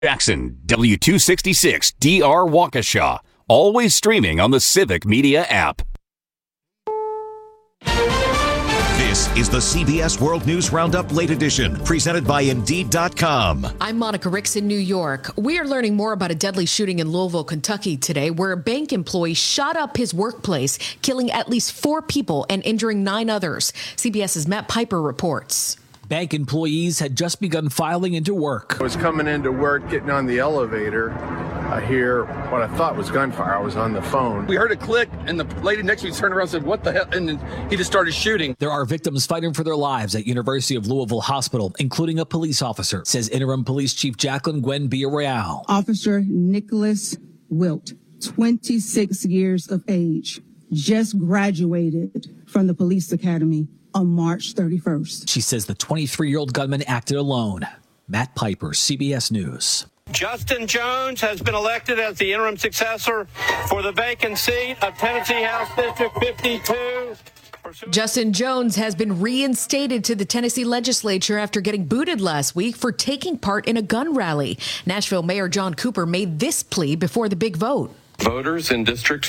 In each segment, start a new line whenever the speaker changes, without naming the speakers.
Jackson, W266 DR Waukesha. Always streaming on the Civic Media app.
This is the CBS World News Roundup Late Edition, presented by Indeed.com.
I'm Monica Ricks in New York. We are learning more about a deadly shooting in Louisville, Kentucky today, where a bank employee shot up his workplace, killing at least 4 people and injuring 9 others. CBS's Matt Piper reports.
Bank employees had just begun filing into work.
I was coming into work, getting on the elevator. I hear what I thought was gunfire. I was on the phone.
We heard a click, and the lady next to me turned around and said, "What the hell?" And then he just started shooting.
There are victims fighting for their lives at University of Louisville Hospital, including a police officer, says Interim Police Chief Jacqueline Gwen Villarreal.
Officer Nicholas Wilt, 26 years of age, just graduated from the police academy on March 31st.
She says the 23-year-old gunman acted alone. Matt Piper, CBS News.
Justin Jones has been elected as the interim successor for the vacant seat of Tennessee House District 52.
Justin Jones has been reinstated to the Tennessee legislature after getting booted last week for taking part in a gun rally. Nashville Mayor John Cooper made this plea before the big vote.
Voters in District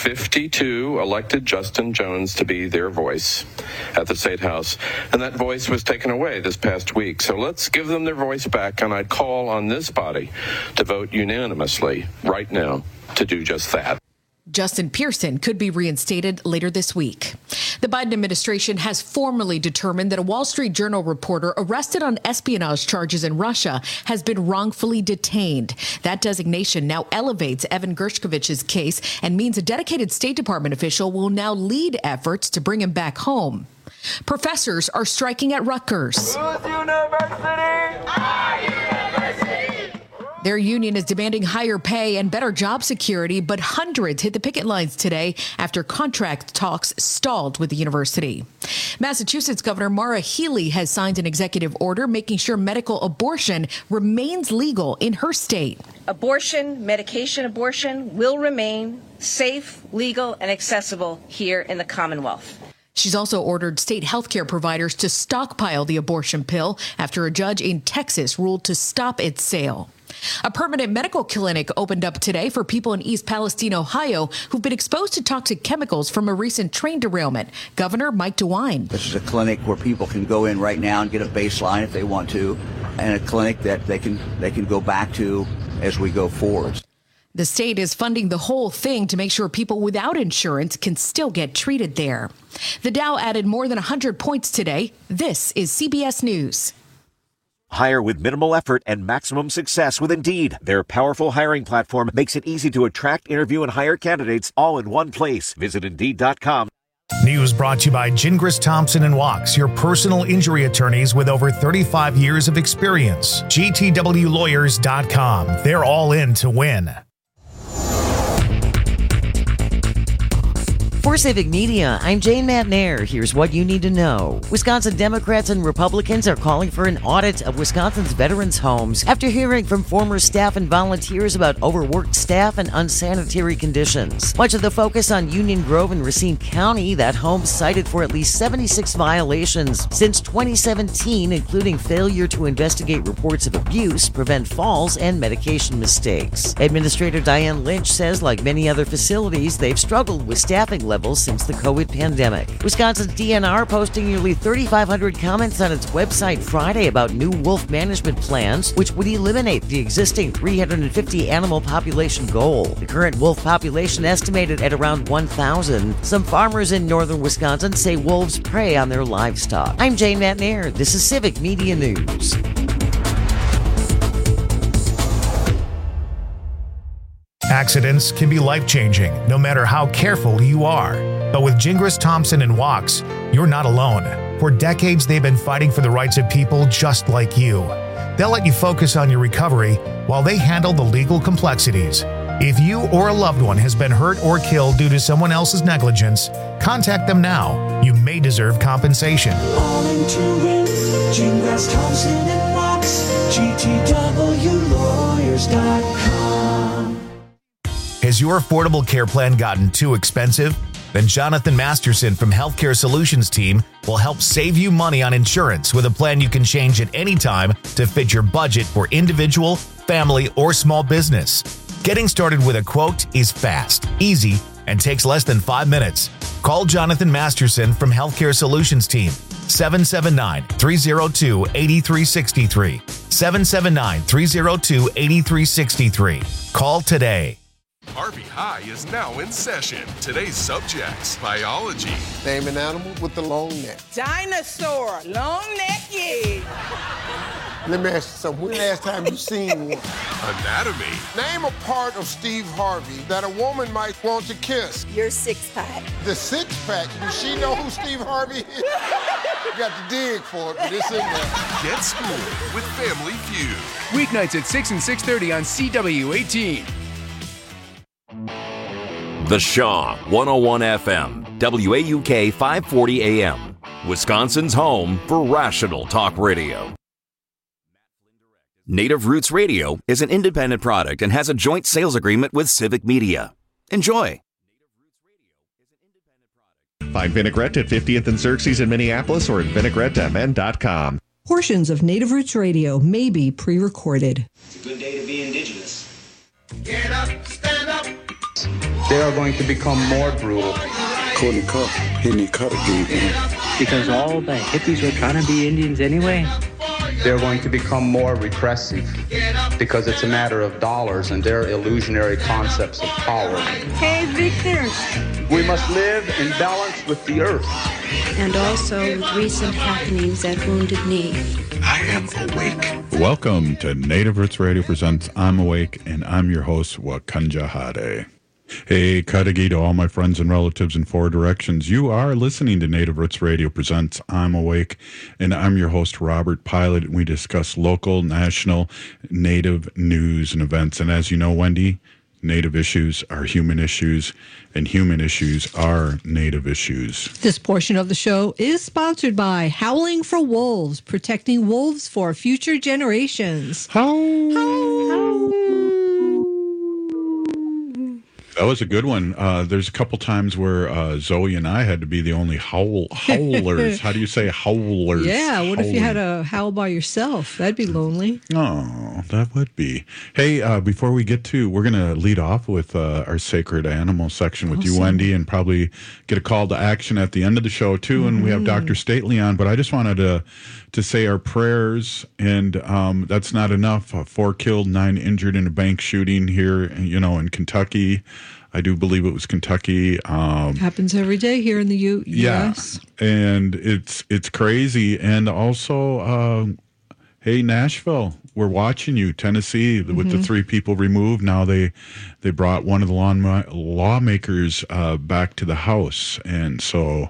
52 elected Justin Jones to be their voice at the State House, and that voice was taken away this past week. So let's give them their voice back, and I'd call on this body to vote unanimously right now to do just that.
Justin Pearson could be reinstated later this week. The Biden administration has formally determined that a Wall Street Journal reporter arrested on espionage charges in Russia has been wrongfully detained. That designation now elevates Evan Gershkovich's case and means a dedicated State Department official will now lead efforts to bring him back home. Professors are striking at Rutgers.
Whose university? Our university!
Their union is demanding higher pay and better job security, but hundreds hit the picket lines today after contract talks stalled with the university. Massachusetts Governor Maura Healey has signed an executive order making sure medical abortion remains legal in her state.
Abortion, medication abortion, will remain safe, legal, and accessible here in the Commonwealth.
She's also ordered state healthcare providers to stockpile the abortion pill after a judge in Texas ruled to stop its sale. A permanent medical clinic opened up today for people in East Palestine, Ohio, who've been exposed to toxic chemicals from a recent train derailment. Governor Mike DeWine.
This is a clinic where people can go in right now and get a baseline if they want to, and a clinic that they can go back to as we go forward.
The state is funding the whole thing to make sure people without insurance can still get treated there. The Dow added more than 100 points today. This is CBS News.
Hire with minimal effort and maximum success with Indeed. Their powerful hiring platform makes it easy to attract, interview, and hire candidates all in one place. Visit Indeed.com.
News brought to you by Gingras Thompson & Wachs, your personal injury attorneys with over 35 years of experience. GTWLawyers.com. They're all in to win.
For Civic Media, I'm Jane Matnair. Here's what you need to know. Wisconsin Democrats and Republicans are calling for an audit of Wisconsin's veterans' homes after hearing from former staff and volunteers about overworked staff and unsanitary conditions. Much of the focus on Union Grove and Racine County, that home cited for at least 76 violations since 2017, including failure to investigate reports of abuse, prevent falls, and medication mistakes. Administrator Diane Lynch says, like many other facilities, they've struggled with staffing levels since the COVID pandemic. Wisconsin's DNR posting nearly 3,500 comments on its website Friday about new wolf management plans, which would eliminate the existing 350 animal population goal. The current wolf population estimated at around 1,000. Some farmers in northern Wisconsin say wolves prey on their livestock. I'm Jane Matnair. This is Civic Media News.
Accidents can be life-changing, no matter how careful you are. But with Gingras Thompson & Wachs, you're not alone. For decades, they've been fighting for the rights of people just like you. They'll let you focus on your recovery while they handle the legal complexities. If you or a loved one has been hurt or killed due to someone else's negligence, contact them now. You may deserve compensation.
All in to win. Gingras Thompson & Wachs. GTWLawyers.com.
Has your affordable care plan gotten too expensive? Then Jonathan Masterson from Healthcare Solutions team will help save you money on insurance with a plan you can change at any time to fit your budget for individual family, or small business. Getting started with a quote is fast, easy, and takes less than 5 minutes. Call Jonathan Masterson from Healthcare Solutions Team, 779-302-8363. 779-302-8363. Call today.
Harvey High is now in session. Today's subjects: biology.
Name an animal with the long neck.
Dinosaur, long neck, yeah.
Let me ask you something. When last time you seen one?
Anatomy.
Name a part of Steve Harvey that a woman might want to kiss.
Your six-pack.
The six-pack? Does she know who Steve Harvey is? You got to dig for it, but it's in there.
Get schooled with Family Feud.
Weeknights at 6 and 6:30 on CW18.
The Shaw 101 FM, WAUK 540 AM, Wisconsin's home for rational talk radio. Native Roots Radio is an independent product and has a joint sales agreement with Civic Media. Enjoy.
Find Vinaigrette at 50th and Xerxes in Minneapolis or at vinaigrettemn.com.
Portions of Native Roots Radio may be pre-recorded.
It's a good day to be indigenous.
Get up, stand up.
They are going to become more brutal.
Courtney Cup, hitting cut again.
Because all the hippies were trying to be Indians anyway.
They're going to become more repressive because it's a matter of dollars and their illusionary concepts of power.
Hey, Victor.
We must live in balance with the earth.
And also with recent happenings at Wounded Knee.
I am awake.
Welcome to Native Roots Radio presents I'm Awake, and I'm your host, Wakanja Hade. Hey, Kadagi to all my friends and relatives in four directions. You are listening to Native Roots Radio presents I'm Awake, and I'm your host, Robert Pilot, and we discuss local, national, Native news and events. And as you know, Wendy, Native issues are human issues, and human issues are Native issues.
This portion of the show is sponsored by Howling for Wolves, protecting wolves for future generations.
That was a good one. There's a couple times where Zoe and I had to be the only howlers. How do you say howlers?
Yeah, what if you had to howl by yourself? That'd be lonely.
Oh, that would be. Hey, before we get to, we're going to lead off with our sacred animal section with you, Wendy, and probably get a call to action at the end of the show, too. And we have Dr. Stately on, but I just wanted to say our prayers, and that's not enough. 4 killed, 9 injured in a bank shooting here, in Kentucky. I do believe it was Kentucky.
Happens every day here in the U.S.
Yeah, and it's crazy. And also, hey, Nashville, we're watching you. Tennessee, with the 3 people removed, now they brought one of the lawmakers back to the House. And so,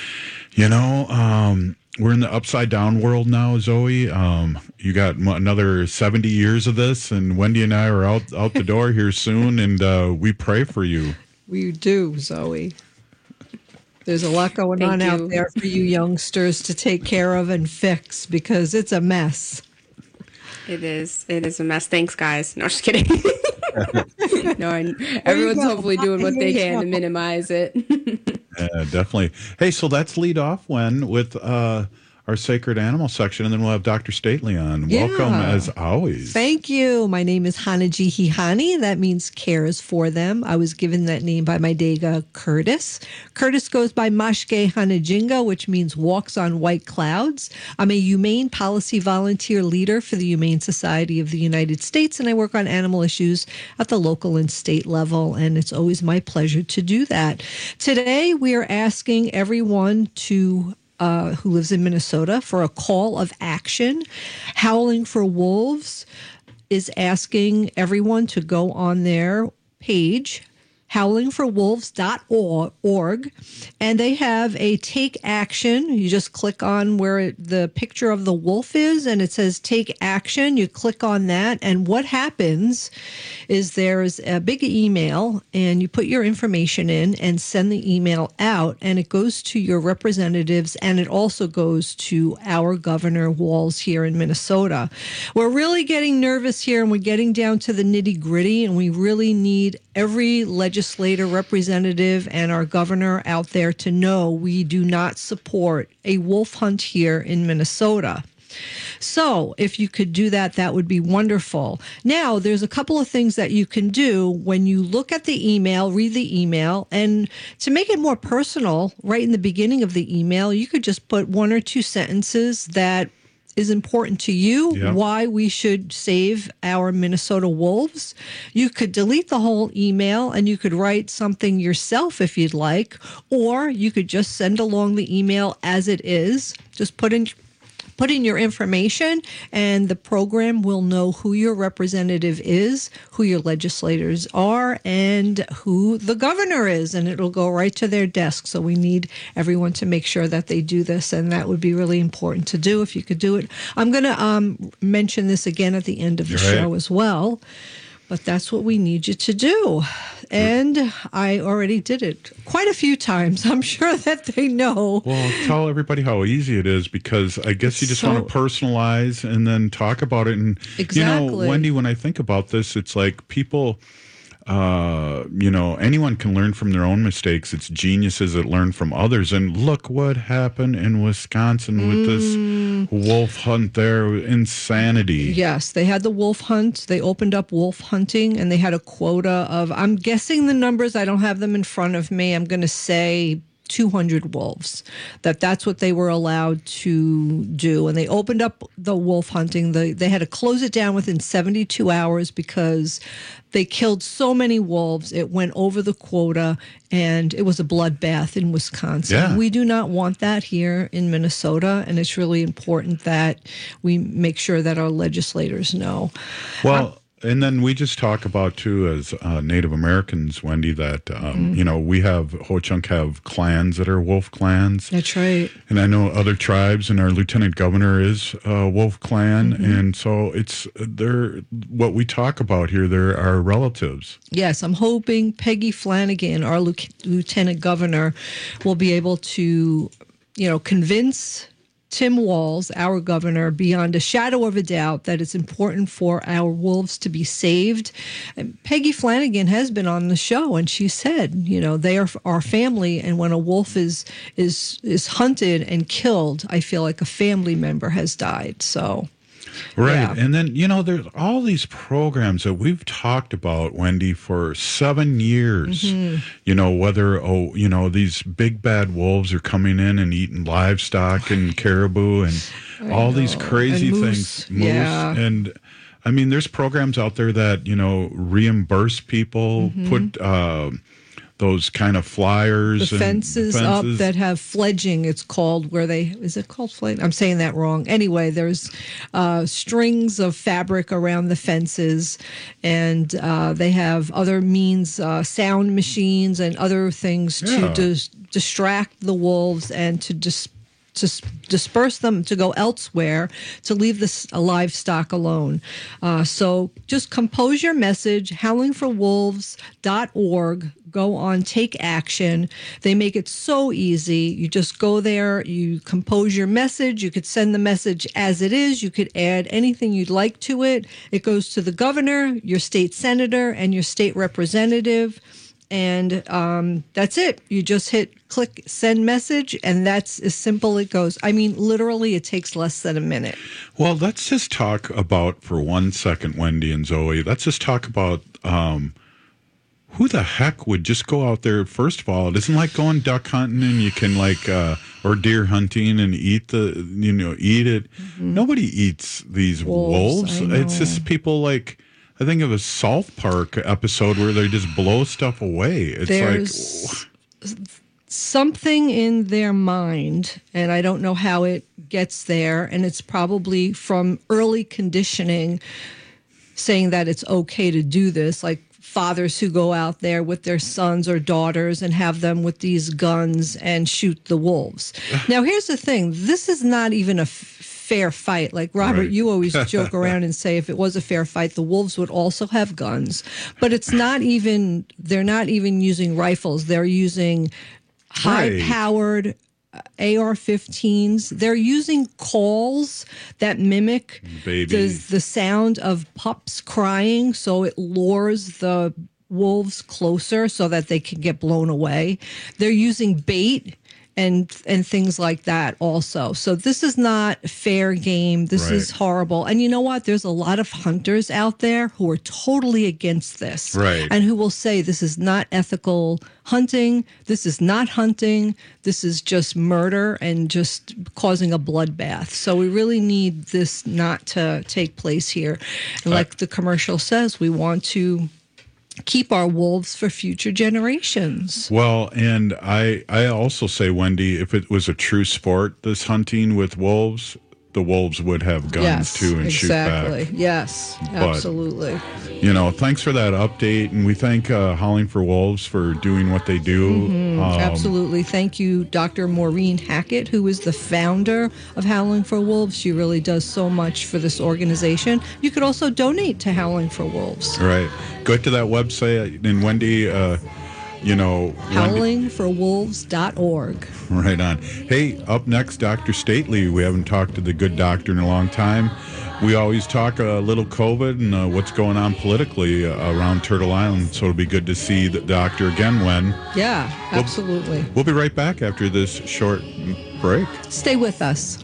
we're in the upside down world now, Zoe. You got another 70 years of this, and Wendy and I are out the door here soon, and we pray for you.
We do, Zoe. There's a lot going on out there for you youngsters to take care of and fix, because it's a mess.
It is a mess. Thanks, guys. No, just kidding. Everyone's hopefully doing what they can to minimize it.
Definitely. Hey, so let's lead off, with our sacred animal section, and then we'll have Dr. Stately on.
Yeah.
Welcome, as always.
Thank you. My name is Hanaji Hihani. That means cares for them. I was given that name by my Dega, Curtis. Curtis goes by Mashke Hanajinga, which means walks on white clouds. I'm a humane policy volunteer leader for the Humane Society of the United States, and I work on animal issues at the local and state level, and it's always my pleasure to do that. Today, we are asking everyone who lives in Minnesota for a call of action. Howling for Wolves is asking everyone to go on their page, howlingforwolves.org, and they have a take action. You just click on where the picture of the wolf is, and it says take action. You click on that, and what happens is there's a big email, and you put your information in and send the email out, and it goes to your representatives, and it also goes to our Governor Walz here in Minnesota. We're really getting nervous here, and we're getting down to the nitty-gritty, and we really need every legislator, representative, and our governor out there to know we do not support a wolf hunt here in Minnesota. So if you could do that, that would be wonderful. Now, there's a couple of things that you can do when you look at the email, read the email, and to make it more personal, right in the beginning of the email, you could just put 1 or 2 sentences that is important to you, why we should save our Minnesota Wolves. You could delete the whole email and you could write something yourself if you'd like, or you could just send along the email as it is. Just put in your information, and the program will know who your representative is, who your legislators are, and who the governor is, and it'll go right to their desk. So we need everyone to make sure that they do this, and that would be really important to do if you could do it. I'm going to mention this again at the end of the show as well. But that's what we need you to do. And I already did it quite a few times. I'm sure that they know.
Well, tell everybody how easy it is, because I guess you just want to personalize and then talk about it. And, Wendy, when I think about this, it's like people... anyone can learn from their own mistakes. It's geniuses that learn from others. And look what happened in Wisconsin with this wolf hunt there. Insanity.
Yes, they had the wolf hunt. They opened up wolf hunting, and they had a quota of, I'm guessing the numbers, I don't have them in front of me. I'm going to say 200 wolves. That's what they were allowed to do. And they opened up the wolf hunting. They had to close it down within 72 hours because they killed so many wolves. It went over the quota, and it was a bloodbath in Wisconsin.
Yeah.
We do not want that here in Minnesota, and it's really important that we make sure that our legislators know.
Well, and then we just talk about, too, as Native Americans, Wendy, that, we have, Ho-Chunk have clans that are wolf clans.
That's right.
And I know other tribes, and our lieutenant governor is wolf clan. And so what we talk about here, they're our relatives.
Yes, I'm hoping Peggy Flanagan, our lieutenant governor, will be able to, convince Tim Walz, our governor, beyond a shadow of a doubt that it's important for our wolves to be saved. And Peggy Flanagan has been on the show, and she said, they are our family, and when a wolf is hunted and killed, I feel like a family member has died. So.
Right.
Yeah.
And then, there's all these programs that we've talked about, Wendy, for 7 years. Whether, these big bad wolves are coming in and eating livestock and caribou and all these crazy things. Moose.
Yeah.
And, I mean, there's programs out there that, reimburse people, put... those kind of flyers.
The fences up that have fledging, it's called, is it called fledging? I'm saying that wrong. Anyway, there's strings of fabric around the fences, and they have other means, sound machines and other things to distract the wolves and to disperse them to go elsewhere, to leave the livestock alone. So just compose your message, howlingforwolves.org. Go on Take Action. They make it so easy. You just go there, you compose your message. You could send the message as it is. You could add anything you'd like to it. It goes to the governor, your state senator, and your state representative. And that's it. You just click send message, and that's as simple as it goes. I mean, literally, it takes less than a minute.
Well, let's just talk about, for 1 second, Wendy and Zoe, let's just talk about who the heck would just go out there? First of all, it isn't like going duck hunting and you can or deer hunting and eat it. Nobody eats these wolves. It's just people I think of a South Park episode where they just blow stuff away. It's
something in their mind, and I don't know how it gets there, and it's probably from early conditioning saying that it's okay to do this, like fathers who go out there with their sons or daughters and have them with these guns and shoot the wolves. Now, here's the thing. This is not even a fair fight. Like, Robert, you always joke around and say if it was a fair fight, the wolves would also have guns. But it's not even, they're not even using rifles. They're using high-powered AR-15s. They're using calls that mimic the sound of pups crying, so it lures the wolves closer so that they can get blown away. They're using bait and things like that also. So this is not fair game. This is horrible. And you know what? There's a lot of hunters out there who are totally against this.
Right.
And who will say this is not ethical hunting. This is not hunting. This is just murder and just causing a bloodbath. So we really need this not to take place here. And like the commercial says, we want to keep our wolves for future generations.
Well, and I also say, Wendy, if it was a true sport, this hunting with wolves, the wolves would have guns too and shoot back.
Yes, absolutely.
But, thanks for that update, and we thank Howling for Wolves for doing what they do.
Absolutely. Thank you, Dr. Maureen Hackett, who is the founder of Howling for Wolves. She really does so much for this organization. You could also donate to Howling for Wolves.
Right. Go to that website, and Wendy,
howlingforwolves.org.
Right on. Hey, up next, Dr. Stately. We haven't talked to the good doctor in a long time. We always talk a little COVID and what's going on politically around Turtle Island, so it'll be good to see the doctor again when.
Yeah, absolutely.
We'll be right back after this short break.
Stay with us.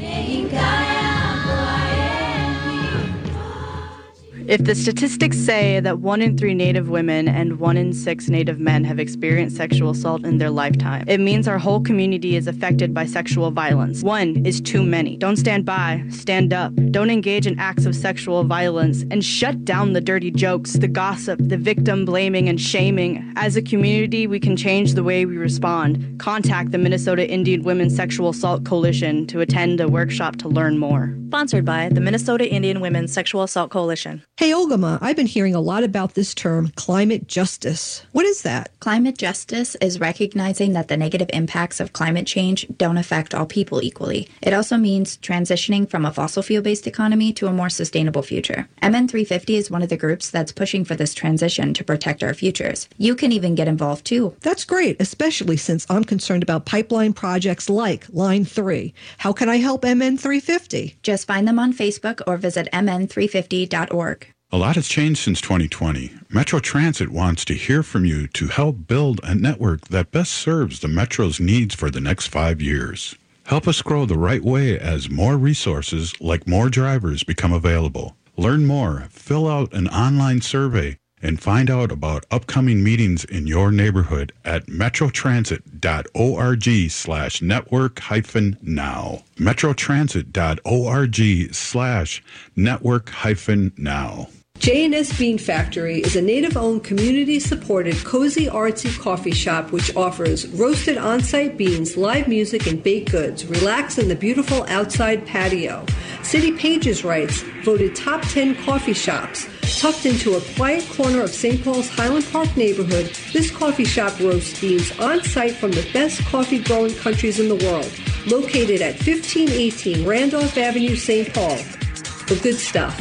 If the statistics say that 1 in 3 Native women and 1 in 6 Native men have experienced sexual assault in their lifetime, it means our whole community is affected by sexual violence. 1 is too many. Don't stand by, stand up. Don't engage in acts of sexual violence, and shut down the dirty jokes, the gossip, the victim blaming and shaming. As a community, we can change the way we respond. Contact the Minnesota Indian Women's Sexual Assault Coalition to attend a workshop to learn more.
Sponsored by the Minnesota Indian Women's Sexual Assault Coalition.
Hey, Ogama, I've been hearing a lot about this term, climate justice. What is that?
Climate justice is recognizing that the negative impacts of climate change don't affect all people equally. It also means transitioning from a fossil fuel-based economy to a more sustainable future. MN350 is one of the groups that's pushing for this transition to protect our futures. You can even get involved too.
That's great, especially since I'm concerned about pipeline projects like Line 3. How can I help MN350?
Just find them on Facebook or visit mn350.org.
A lot has changed since 2020. Metro Transit wants to hear from you to help build a network that best serves the Metro's needs for the next 5 years. Help us grow the right way as more resources, like more drivers, become available. Learn more, fill out an online survey, and find out about upcoming meetings in your neighborhood at metrotransit.org/network-now. metrotransit.org/network-now.
J&S Bean Factory is a native-owned, community-supported, cozy, artsy coffee shop which offers roasted on-site beans, live music, and baked goods. Relax in the beautiful outside patio. City Pages writes, voted top 10 coffee shops. Tucked into a quiet corner of St. Paul's Highland Park neighborhood, this coffee shop roasts beans on-site from the best coffee-growing countries in the world. Located at 1518 Randolph Avenue, St. Paul. The good stuff.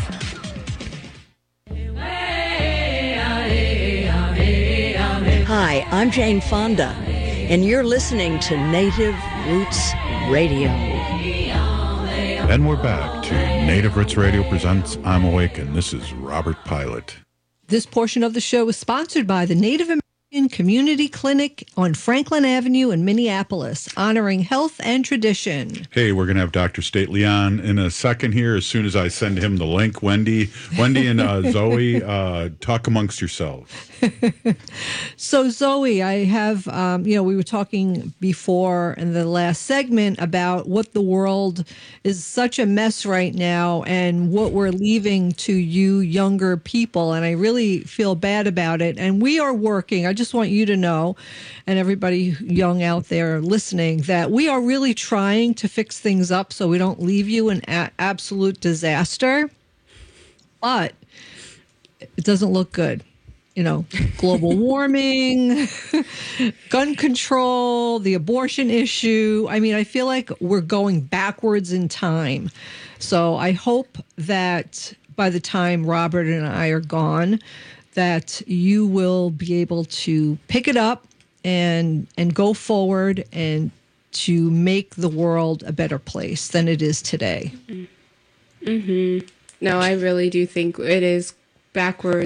Hi, I'm Jane Fonda, and you're listening to Native Roots Radio.
And we're back to Native Roots Radio presents I'm Awake, and this is Robert Pilot.
This portion of the show is sponsored by the Native American Community Clinic on Franklin Avenue in Minneapolis, honoring health and tradition.
Hey, we're going to have Dr. Stately on in a second here as soon as I send him the link. Wendy and Zoe, talk amongst yourselves.
So, Zoe, I have, we were talking before in the last segment about what the world is such a mess right now and what we're leaving to you younger people. And I really feel bad about it. And we are working. I just want you to know, and everybody young out there listening, that we are really trying to fix things up so we don't leave you in absolute disaster. But it doesn't look good. Global warming, gun control, the abortion issue. I mean, I feel like we're going backwards in time. So I hope that by the time Robert and I are gone, that you will be able to pick it up and go forward and to make the world a better place than it is today.
Mm-hmm. No, I really do think it is backwards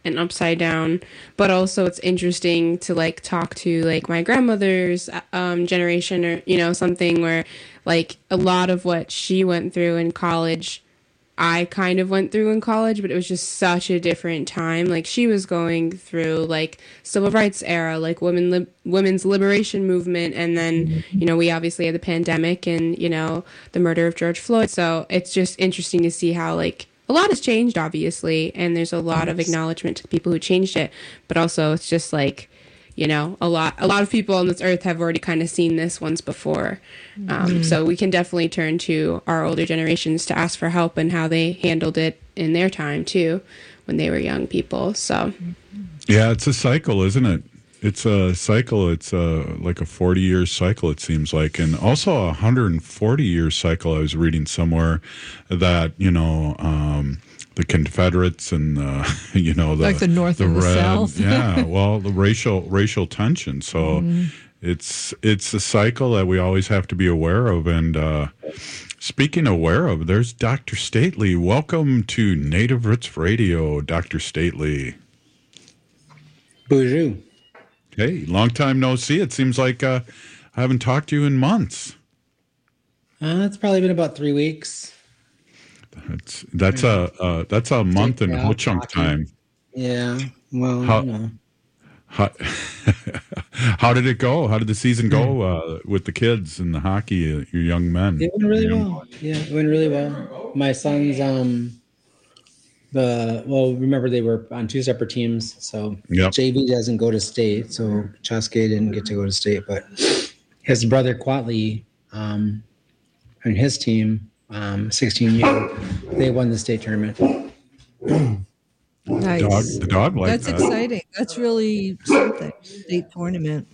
and upside down. But also it's interesting to like talk to like my grandmother's generation, or, you know, something where like a lot of what she went through in college, I kind of went through in college, but it was just such a different time. Like she was going through like civil rights era, like women's liberation movement. And then, you know, we obviously had the pandemic and, you know, the murder of George Floyd. So it's just interesting to see how like a lot has changed, obviously. And there's a lot of acknowledgement to the people who changed it. But also it's just like, you know, a lot of people on this earth have already kind of seen this once before. So we can definitely turn to our older generations to ask for help and how they handled it in their time too, when they were young people. So
yeah, it's a cycle, isn't it? It's a cycle. It's like a 40-year cycle, it seems like, and also a 140-year cycle. I was reading somewhere that, you know, the Confederates and you know,
like the North and the South.
Yeah, well, the racial tension. So it's a cycle that we always have to be aware of. And speaking aware of, there's Dr. Stately. Welcome to Native Roots Radio, Dr. Stately.
Bonjour.
Hey, long time no see. It seems like I haven't talked to you in months.
It's probably been about 3 weeks.
That's a month and whole chunk time.
Yeah. Well, you know.
How did it go? How did the season go with the kids and the hockey, your young men?
It went really well. Yeah, it went really well. My sons, remember they were on 2 separate teams. So JV doesn't go to state. So Chaske didn't get to go to state, but his brother Quatley, and his team, 16U, they won the state tournament.
Nice.
The dog like
That's exciting. That's really something. State tournament.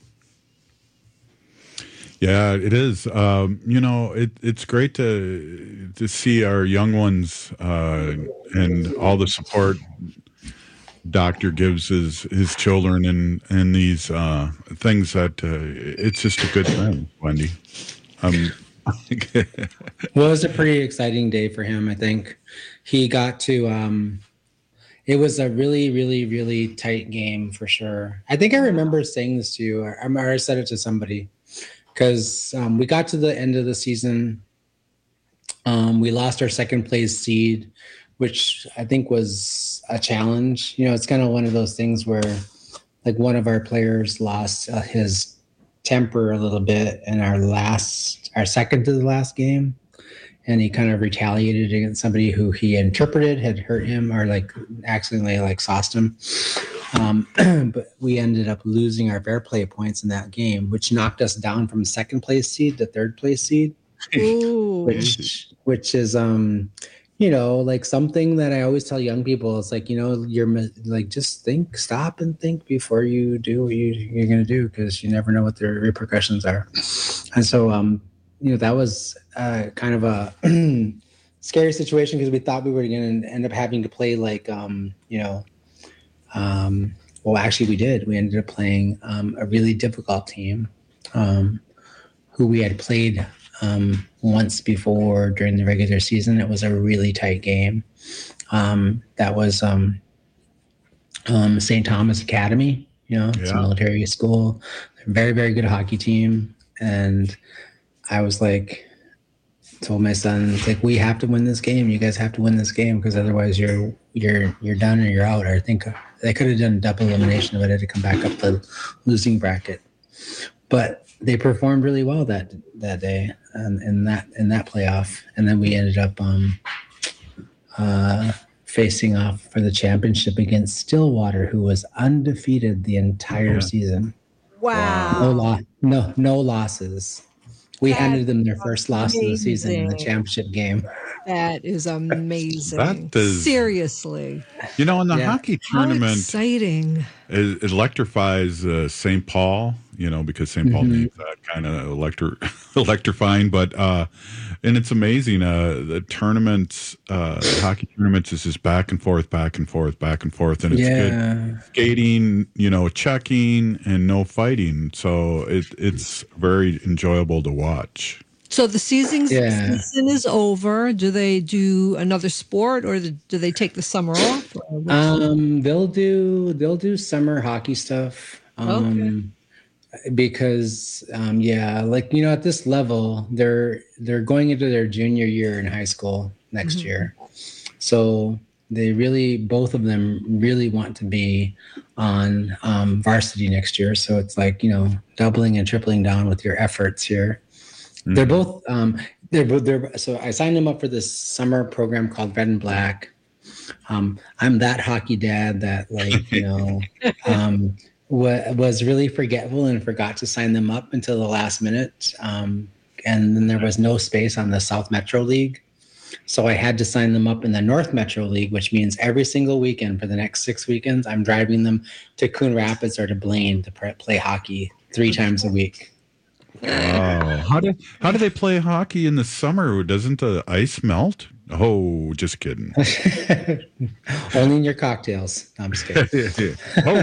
Yeah, it is. You know, it's great to see our young ones and all the support Doctor gives his children and these things that it's just a good thing, Wendy.
Well, it was a pretty exciting day for him. I think he got to. It was a really, really, really tight game for sure. I think I remember saying this to you. I said it to somebody because we got to the end of the season. We lost our second place seed, which I think was a challenge. You know, it's kind of one of those things where, like, one of our players lost his temper a little bit in our second to the last game, and he kind of retaliated against somebody who he interpreted had hurt him or like accidentally like sauced him. But we ended up losing our fair play points in that game, which knocked us down from second place seed to third place seed, which is you know, like something that I always tell young people. It's like, you know, you're like, just stop and think before you do what you're going to do, because you never know what the repercussions are. And so, you know, that was kind of a scary situation because we thought we were going to end up having to play like, you know, well, actually we did. We ended up playing a really difficult team who we had played once before during the regular season. It was a really tight game. That was St. Thomas Academy, you know, it's a military school, very, very good hockey team. And I was like, told my son, it's like, we have to win this game. You guys have to win this game because otherwise you're done or you're out. I think they could have done double elimination if it had to come back up the losing bracket. But they performed really well that day in that playoff, and then we ended up facing off for the championship against Stillwater, who was undefeated the entire season.
Wow!
No losses. We handed them their first loss of the season in the championship game.
That is amazing. Seriously.
You know, in the hockey tournament,
how exciting.
It electrifies St. Paul, you know, because St. Paul needs that kind of electrifying. But, and it's amazing. The tournaments, hockey tournaments is just back and forth. And it's good skating, you know, checking and no fighting. So it's very enjoyable to watch.
So the season is over. Do they do another sport, or do they take the summer off?
They'll do summer hockey stuff. Because at this level, they're going into their junior year in high school next year, so they both of them really want to be on varsity next year. So it's like, doubling and tripling down with your efforts here. Mm-hmm. They're both so I signed them up for this summer program called Red and Black. I'm that hockey dad that was really forgetful and forgot to sign them up until the last minute. And then there was no space on the South Metro League. So I had to sign them up in the North Metro League, which means every single weekend for the next 6 weekends, I'm driving them to Coon Rapids or to Blaine to play hockey 3 times a week.
Wow. How do they play hockey in the summer? Doesn't the ice melt? Oh, just kidding.
Only in your cocktails. No, I'm just kidding.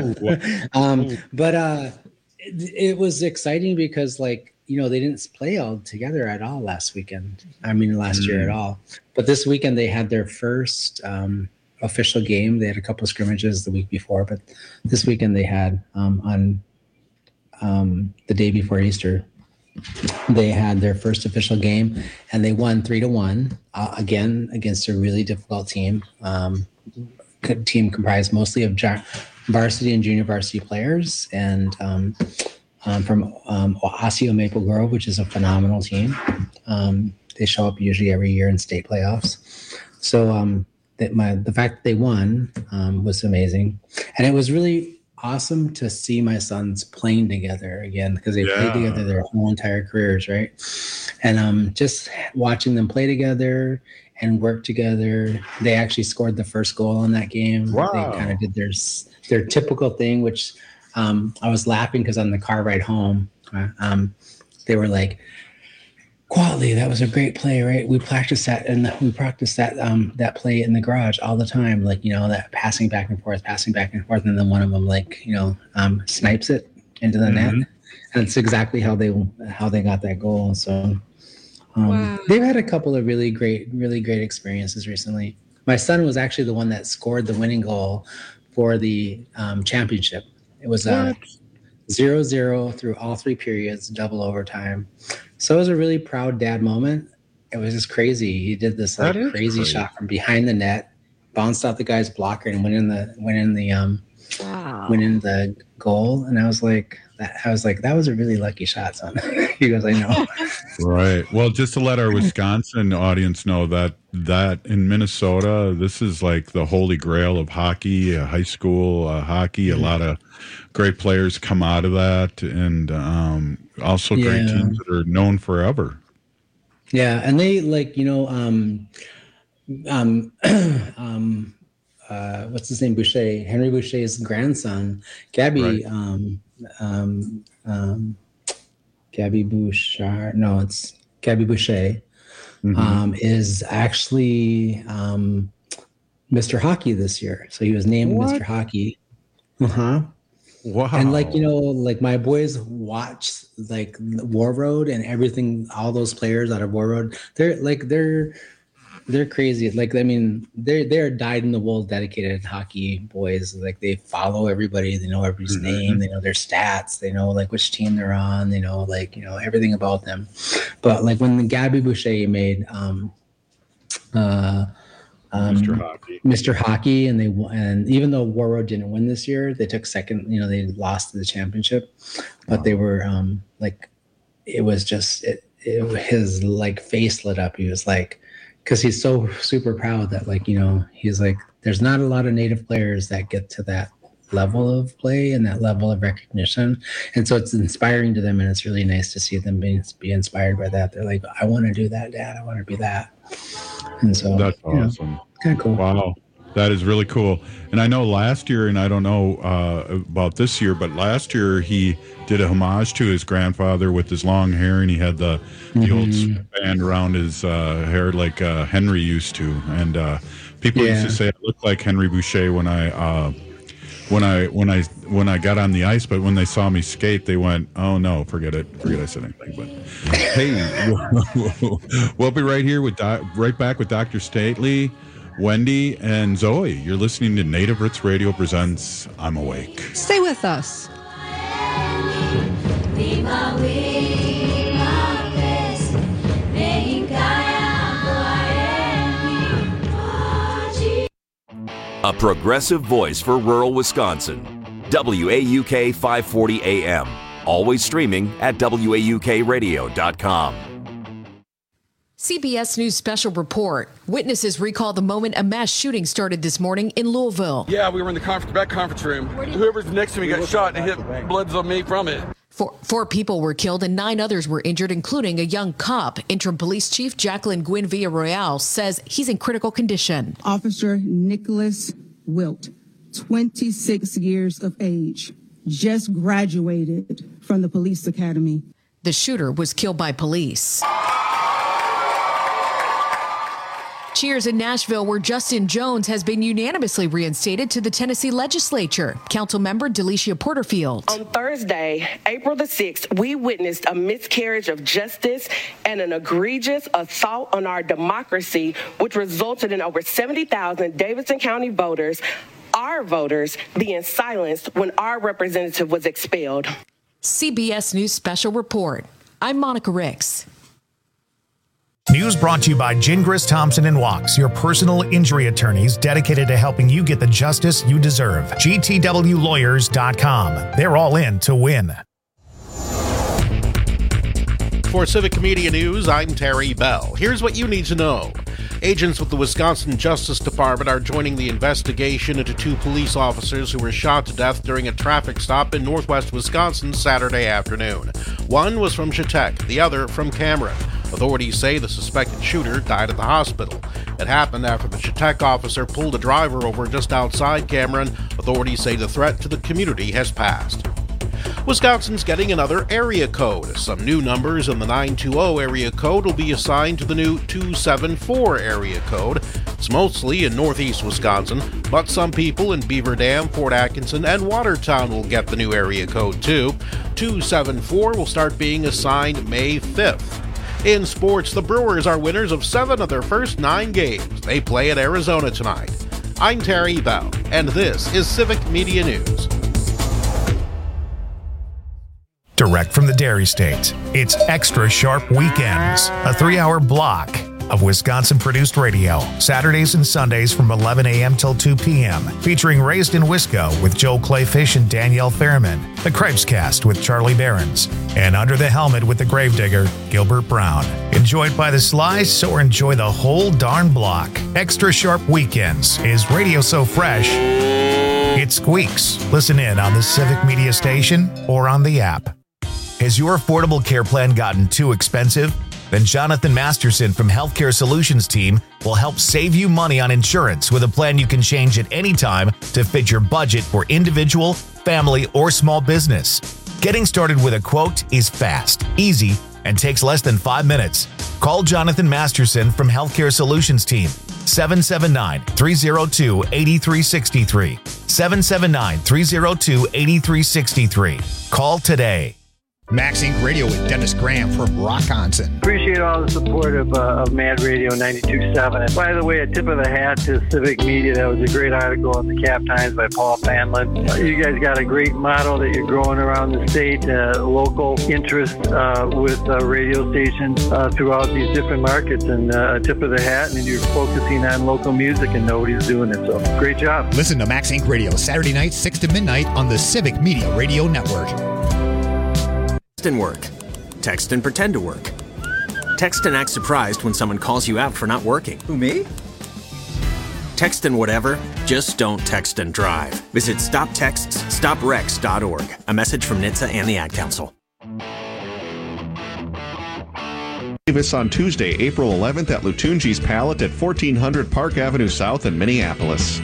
But it was exciting because, they didn't play all together at all last weekend. Last year at all. But this weekend they had their first official game. They had a couple of scrimmages the week before, but this weekend they had on the day before Easter. They had their first official game, and they won 3-1 again against a really difficult team. Team comprised mostly of varsity and junior varsity players, and from Osseo Maple Grove, which is a phenomenal team. They show up usually every year in state playoffs. So the fact that they won was amazing, and it was really awesome to see my sons playing together again, because they played together their whole entire careers, right? And just watching them play together and work together. They actually scored the first goal in that game. Wow. They kind of did their typical thing, which I was laughing because on the car ride home, they were like, "Quality, that was a great play, right? We practiced that, and that play in the garage all the time, that passing back and forth, and then one of them snipes it into the net, and it's exactly how they got that goal." So they've had a couple of really great experiences recently. My son was actually the one that scored the winning goal for the championship. It was 0-0 through all 3 periods, double overtime. So it was a really proud dad moment. It was just crazy. He did this crazy shot from behind the net, bounced off the guy's blocker, and went in the goal. And I was like, that was a really lucky shot, son. He goes, "I know."
Right. Well, just to let our Wisconsin audience know that in Minnesota, this is like the holy grail of hockey, high school hockey. Mm-hmm. A lot of great players come out of that, and also great teams that are known forever.
Yeah, and they what's his name? Boucher, Henry Boucher's grandson, Gabby. Right. Gabby Bouchard. No, it's Gabby Boucher. Mm-hmm. Is actually Mr. Hockey this year. So he was named Mr. Hockey. Uh-huh. Wow. And my boys watch War Road and everything, all those players out of War Road. They're crazy. They're dyed in the wool dedicated hockey boys. They follow everybody. They know everybody's name. They know their stats. They know which team they're on. They know everything about them. But when the Gabby Boucher made Mr. Hockey, and even though War Road didn't win this year, they took second. They lost to the championship, but they were it was just his face lit up. He was because he's so super proud that he's there's not a lot of Native players that get to that level of play and that level of recognition, and so it's inspiring to them, and it's really nice to see them be inspired by that. They're like, "I want to do that, Dad. I want to be that." And so
that's awesome.
Kind of cool.
Wow, that is really cool. And I know last year, and I don't know about this year, but last year he did a homage to his grandfather with his long hair, and he had the old band around his hair like Henry used to. And people used to say I look like Henry Boucher when I when I got on the ice, but when they saw me skate, they went, "Oh no, forget it. Forget I said anything." But hey, we'll be right here with right back with Dr. Stately, Wendy, and Zoe. You're listening to Native Roots Radio presents I'm Awake.
Stay with us.
A progressive voice for rural Wisconsin. WAUK 540 AM. Always streaming at WAUKradio.com.
CBS News special report. Witnesses recall the moment a mass shooting started this morning in Louisville.
Yeah, we were in the back conference room. Whoever's next to me got shot and hit bloods on me from it.
Four people were killed and 9 others were injured, including a young cop. Interim Police Chief Jacqueline Gwynn Villarreal says he's in critical condition.
Officer Nicholas Wilt, 26 years of age, just graduated from the police academy.
The shooter was killed by police. Cheers in Nashville, where Justin Jones has been unanimously reinstated to the Tennessee legislature. Councilmember Delicia Porterfield.
On Thursday, April the 6th, we witnessed a miscarriage of justice and an egregious assault on our democracy, which resulted in over 70,000 Davidson County voters, our voters, being silenced when our representative was expelled.
CBS News special report. I'm Monica Ricks.
News brought to you by Gingras, Thompson & Wachs, your personal injury attorneys dedicated to helping you get the justice you deserve. GTWLawyers.com. They're all in to win.
For Civic Media News, I'm Terry Bell. Here's what you need to know. Agents with the Wisconsin Justice Department are joining the investigation into 2 police officers who were shot to death during a traffic stop in northwest Wisconsin Saturday afternoon. One was from Chetek, the other from Cameron. Authorities say the suspected shooter died at the hospital. It happened after the Chetek officer pulled a driver over just outside Cameron. Authorities say the threat to the community has passed. Wisconsin's getting another area code. Some new numbers in the 920 area code will be assigned to the new 274 area code. It's mostly in northeast Wisconsin, but some people in Beaver Dam, Fort Atkinson, and Watertown will get the new area code too. 274 will start being assigned May 5th. In sports, the Brewers are winners of 7 of their first 9 games. They play at Arizona tonight. I'm Terry Bell, and this is Civic Media News.
Direct from the Dairy State, it's Extra Sharp Weekends, a 3-hour block of Wisconsin-produced radio, Saturdays and Sundays from 11 a.m. till 2 p.m., featuring Raised in Wisco with Joe Clayfish and Danielle Fairman, The Cripescast with Charlie Behrens, and Under the Helmet with the Gravedigger, Gilbert Brown. Enjoyed by the slice or enjoy the whole darn block. Extra Sharp Weekends is radio so fresh, it squeaks. Listen in on the Civic Media Station or on the app. Has your affordable care plan gotten too expensive? Then Jonathan Masterson from Healthcare Solutions Team will help save you money on insurance with a plan you can change at any time to fit your budget for individual, family, or small business. Getting started with a quote is fast, easy, and takes less than 5 minutes. Call Jonathan Masterson from Healthcare Solutions Team, 779-302-8363. 779-302-8363. Call today.
Max Inc. Radio with Dennis Graham from Rockonson.
Appreciate all the support of Mad Radio 92.7. And by the way, a tip of the hat to Civic Media. That was a great article in the Cap Times by Paul Fanlin. You guys got a great model that you're growing around the state, local interest with radio stations throughout these different markets. And a tip of the hat, and you're focusing on local music and nobody's doing it. So great job.
Listen to Max Inc. Radio Saturday nights 6 to midnight on the Civic Media Radio Network.
Text and work. Text and pretend to work. Text and act surprised when someone calls you out for not working.
Who, me?
Text and whatever, just don't text and drive. Visit StopTextsStopWrecks.org. A message from NHTSA and the Ad Council.
Davis on Tuesday, April 11th at Lutungi's Palette at 1400 Park Avenue South in Minneapolis.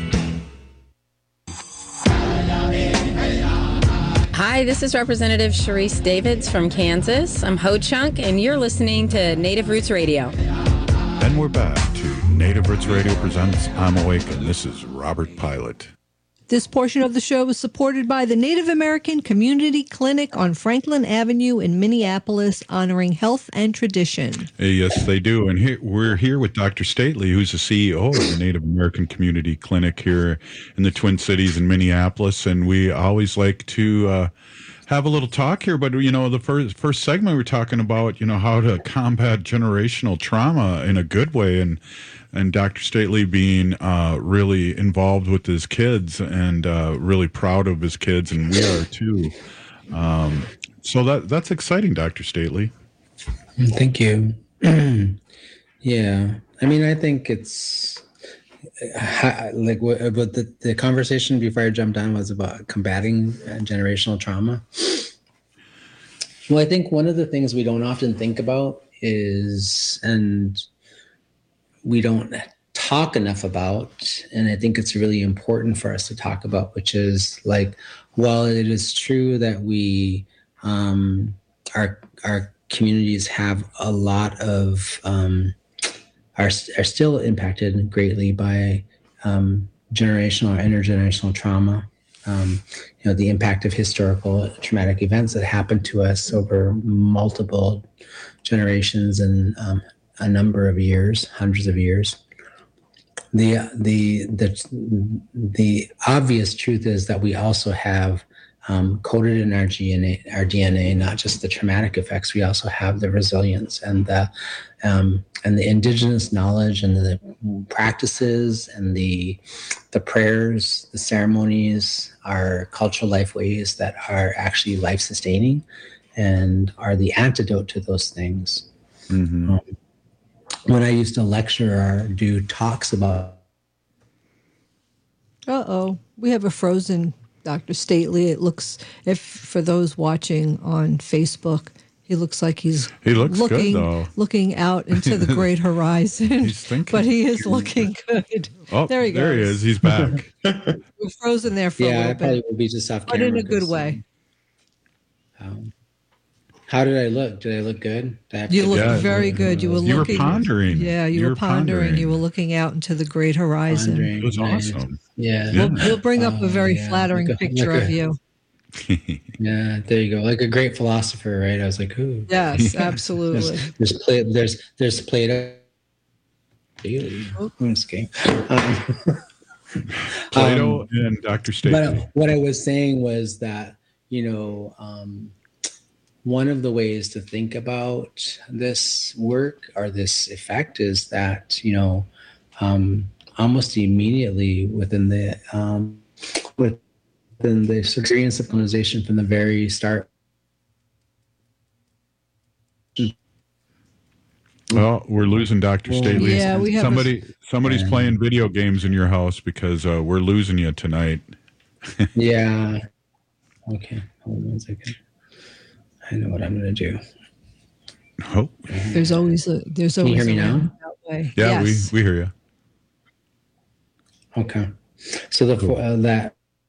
Hi, this is Representative Sharice Davids from Kansas. I'm Ho Chunk, and you're listening to Native Roots Radio.
And we're back to Native Roots Radio presents I'm Awake, and this is Robert Pilot.
This portion of the show is supported by the Native American Community Clinic on Franklin Avenue in Minneapolis, honoring health and tradition.
Yes, they do. And we're here with Dr. Stately, who's the CEO of the Native American Community Clinic here in the Twin Cities in Minneapolis. And we always like to have a little talk here. But, the first segment, we're talking about, how to combat generational trauma in a good way. And Dr. Stately being really involved with his kids and really proud of his kids, and we are too. So that's exciting, Dr. Stately.
Thank you. Yeah, I mean, I think it's like what the conversation before I jumped on was about combating generational trauma. Well, I think one of the things we don't often think about is, and we don't talk enough about, and I think it's really important for us to talk about, which is like, while it is true that we, our communities have a lot of, are still impacted greatly by generational or intergenerational trauma. The impact of historical traumatic events that happened to us over multiple generations and a number of years, hundreds of years. The obvious truth is that we also have coded in our DNA, not just the traumatic effects. We also have the resilience and the indigenous knowledge and the practices and the prayers, the ceremonies, our cultural life ways that are actually life sustaining and are the antidote to those things. Mm-hmm. When I used to lecture or do talks about...
We have a frozen Dr. Stately. It looks, for those watching on Facebook, he looks like he looks looking good, though. Looking out into the great horizon. He's thinking. But he is looking good.
Oh, there he goes. There he is. He's back.
We're frozen there for a little bit.
Yeah, I probably will be just off camera.
But in a good way.
How did I look? Did I look good?
You looked very good. You were looking.
You were pondering.
Yeah, you were pondering. You were looking out into the great horizon.
It was awesome.
Yeah.
We'll bring up a very flattering picture of you.
Yeah, there you go. Like a great philosopher, right? I was like, ooh.
Yes, absolutely.
there's Plato.
Plato and Dr. Stately.
But what I was saying was that, one of the ways to think about this work or this effect is that, almost immediately within the experience of colonization from the very start.
Well, we're losing Dr. Stately.
Yeah, we have
somebody's playing video games in your house because we're losing you tonight.
Yeah. Okay. Hold on 1 second. I know what I'm going to do.
Oh.
There's always
Can you hear me now?
Way.
Yeah,
yes.
we hear you.
Okay. So that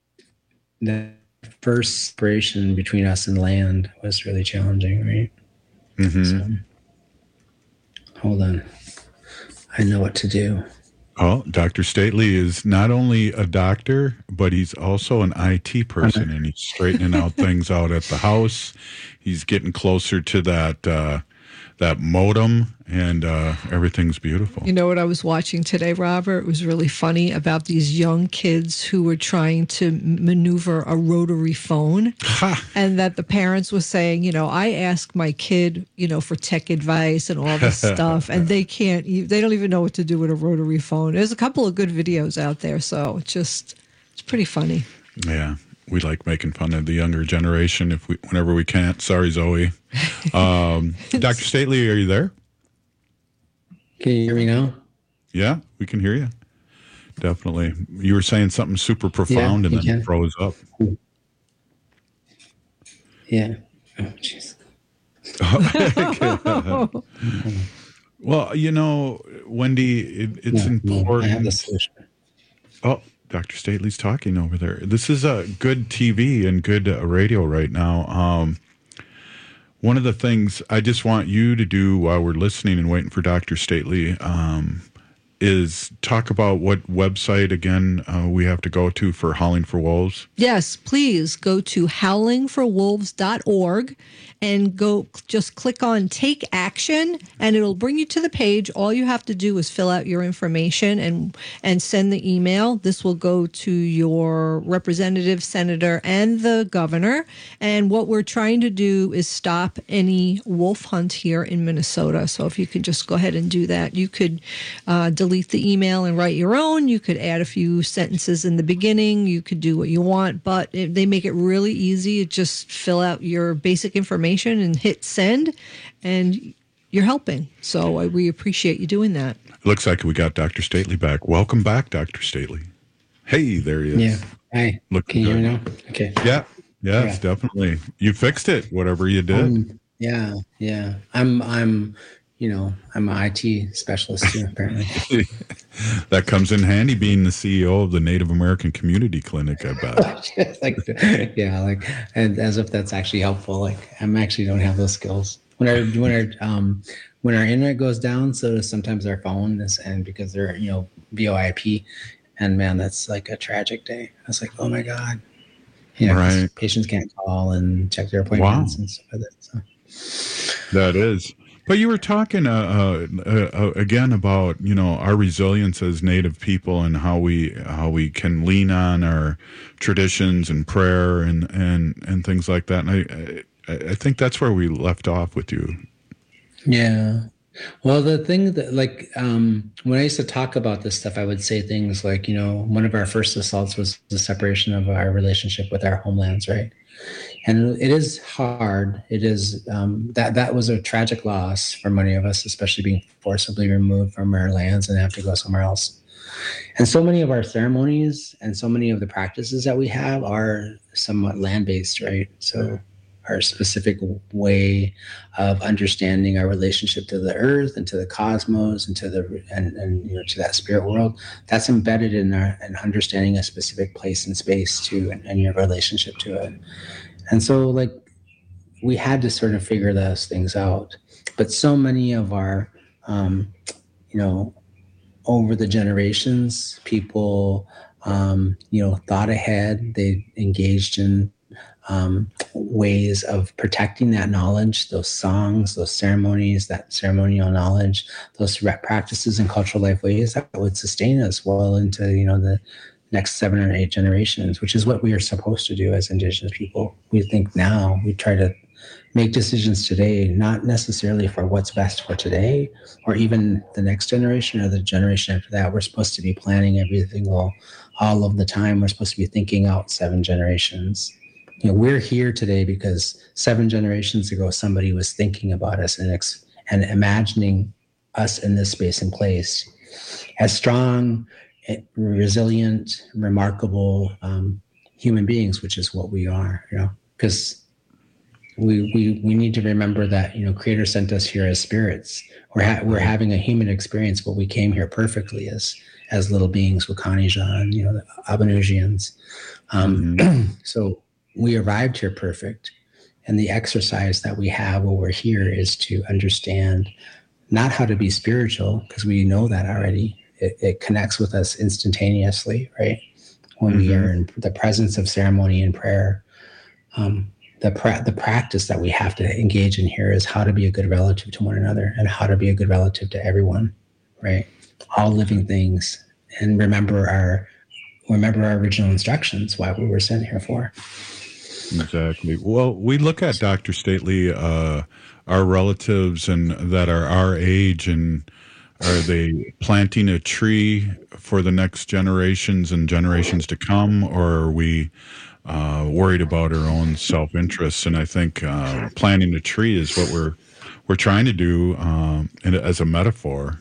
first separation between us and land was really challenging, right?
Mm-hmm.
So, hold on. I know what to do.
Oh, Dr. Stately is not only a doctor, but he's also an IT person, and he's straightening out things out at the house. He's getting closer to that modem, and everything's beautiful.
You know what I was watching today, Robert? It was really funny about these young kids who were trying to maneuver a rotary phone, and that the parents were saying, I ask my kid, for tech advice and all this stuff, and they don't even know what to do with a rotary phone. There's a couple of good videos out there, so it's pretty funny.
Yeah. We like making fun of the younger generation whenever we can. Sorry, Zoe. Dr. Stately, are you there?
Can you hear me now?
Yeah, we can hear you. Definitely. You were saying something super profound and then it froze up.
Yeah. Oh, jeez.
Well, Wendy, it's important.
I have the solution.
Oh. Dr. Stately's talking over there. This is a good TV and good radio right now. One of the things I just want you to do while we're listening and waiting for Dr. Stately, is talk about what website again we have to go to for Howling for Wolves.
Yes, please go to howlingforwolves.org and just click on Take Action, and it'll bring you to the page. All you have to do is fill out your information and send the email. This will go to your representative, senator, and the governor. And what we're trying to do is stop any wolf hunt here in Minnesota. So if you could just go ahead and do that. You could delete the email and write your own. You could add a few sentences in the beginning. You could do what you want, but they make it really easy. You just fill out your basic information and hit send, and you're helping. So we appreciate you doing that.
Looks like we got Dr. Stately back. Welcome back, Dr. Stately. Hey, there he is.
Yeah. Hi. Can you hear me now? Okay.
Yeah. Yes, definitely. You fixed it, whatever you did.
Yeah. I'm an IT specialist too, apparently.
That comes in handy being the CEO of the Native American Community Clinic, I bet.
And as if that's actually helpful. Like, I'm actually don't have those skills. When our internet goes down, so does sometimes our phone, and because they're VoIP, and man, that's like a tragic day. I was like, oh my God,
right.
Patients can't call and check their appointments and stuff like that. So.
That is. But you were talking again about our resilience as Native people and how we can lean on our traditions and prayer and things like that. And I think that's where we left off with you.
Yeah. Well, the thing that when I used to talk about this stuff, I would say things like, one of our first assaults was the separation of our relationship with our homelands, right? And it is hard. It is that was a tragic loss for many of us, especially being forcibly removed from our lands and have to go somewhere else. And so many of our ceremonies and so many of the practices that we have are somewhat land-based, right? So our specific way of understanding our relationship to the earth and to the cosmos and to to that spirit world, that's embedded in understanding a specific place and space too, and your relationship to it. And so we had to sort of figure those things out. But so many of our, over the generations, people, thought ahead. They engaged in ways of protecting that knowledge, those songs, those ceremonies, that ceremonial knowledge, those practices and cultural life ways that would sustain us well into, the next 7 or 8 generations, which is what we are supposed to do as Indigenous people. We think now, we try to make decisions today, not necessarily for what's best for today, or even the next generation or the generation after that. We're supposed to be planning everything all of the time. We're supposed to be thinking out 7 generations. We're here today because 7 generations ago, somebody was thinking about us and imagining us in this space and place as strong, resilient, remarkable human beings, which is what we are, because we need to remember that, Creator sent us here as spirits. We're having a human experience, but we came here perfectly as little beings, Wakanija, the Abenusians. So we arrived here perfect. And the exercise that we have while we're here is to understand not how to be spiritual, because we know that already. It connects with us instantaneously, right? When we are in the presence of ceremony and prayer. The practice that we have to engage in here is how to be a good relative to one another and how to be a good relative to everyone, right? All living things, and remember our original instructions, why we were sent here for.
Exactly. Well, we look at Dr. Stately, our relatives and that are our age, and are they planting a tree for the next generations and generations to come, or are we worried about our own self-interests? And I think planting a tree is what we're trying to do as a metaphor.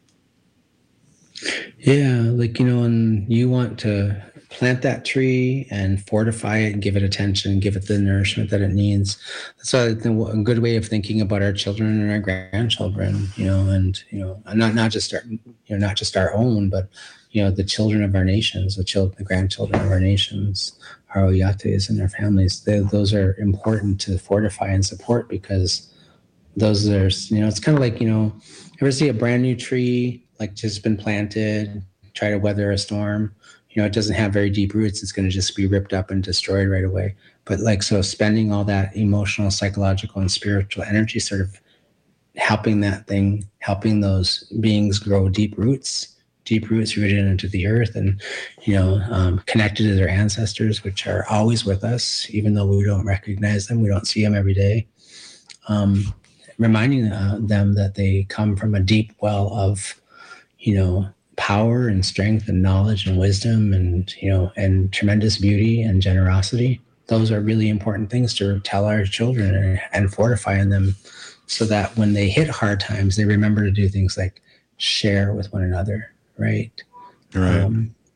Yeah,
and you want to plant that tree and fortify it and give it attention, give it the nourishment that it needs. That's a good way of thinking about our children and our grandchildren, and not just our own, but the children of our nations, the grandchildren of our nations, our Oyates and their families. Those are important to fortify and support, because those are, it's kind of like, ever see a brand new tree like just been planted, try to weather a storm. It doesn't have very deep roots. It's going to just be ripped up and destroyed right away. But so spending all that emotional, psychological, and spiritual energy sort of helping those beings grow deep roots rooted into the earth and, connected to their ancestors, which are always with us, even though we don't recognize them. We don't see them every day. Reminding them that they come from a deep well of, power and strength and knowledge and wisdom and tremendous beauty and generosity. Those are really important things to tell our children and fortify in them so that when they hit hard times, they remember to do things like share with one another, right?
Right.